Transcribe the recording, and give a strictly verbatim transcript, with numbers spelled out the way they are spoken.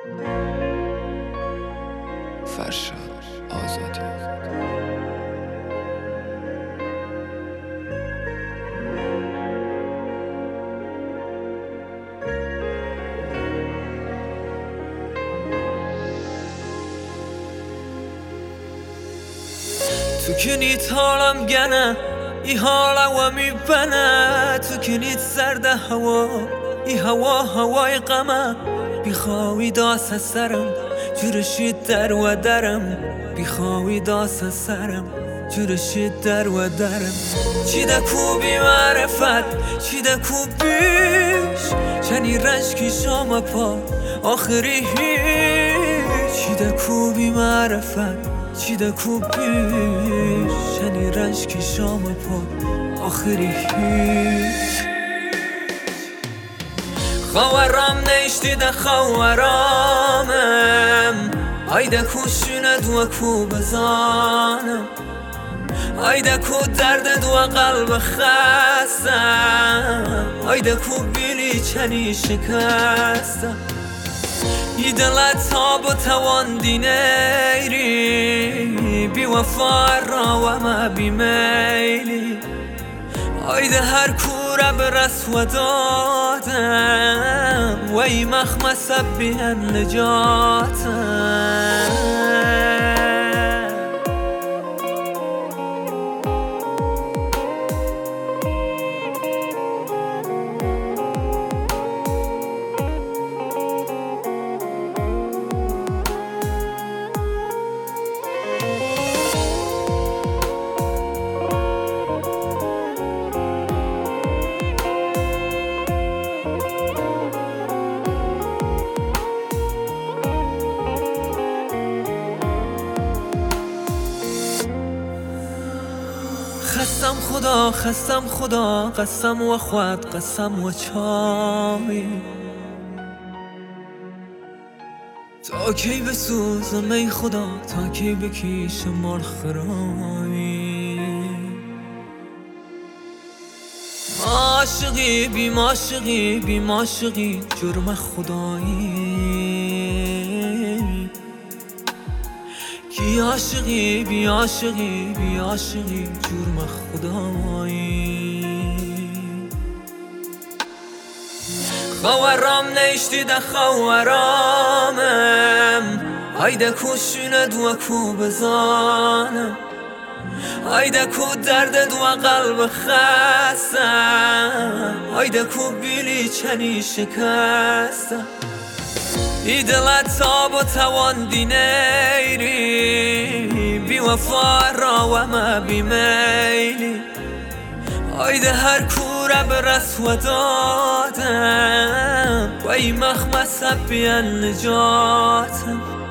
فرشاد آزادی. تو کنیت حالم گنه ای حالا و میبنه، تو کنیت سرد هوا ای هوا هوای غمه، بیخواهی داست سرم جورشید در و درم، بیخواهی داست سرم جورشید در و درم. چی دکو بی معرفت چی دکو بیش چنی رنج کی شام پا آخری هیچ، چی دکو بی معرفت چی دکو بیش چنی رنج کی شام پا آخری هیچ. خواهرام نیشتی ده خواهرامم آیده کو شوند و کو بزانم، آیده کو درد دو قلب خستم، آیده کو بیلی چنی شکستم. ای دلت تاب و توان دینیری بی وفا را و ما بی میلی، آیده هر کوره برس و دادم و ای مخمس بیان نجاتم. خستم خدا خستم خدا قسم و خود قسم و چای، تا کی بسوزم ای خدا تا کی بکشم مال خرایی. عاشقی بی عاشقی بی عاشقی جرم خدایی، کی عاشقی بی عاشقی بی عاشقی جرم خدایی. خواهرام نیشتی ده خواهرامم آیده کو شوند و کو بزانم، آیده کو درد دو قلب خستم، آیده کو بیلی چنی شکستم. ای دلت تاب و توان دینیری بی وفا را و ما بی میلی، آیده هر کوره برس و دادم و ای مخمس بیان نجاتم.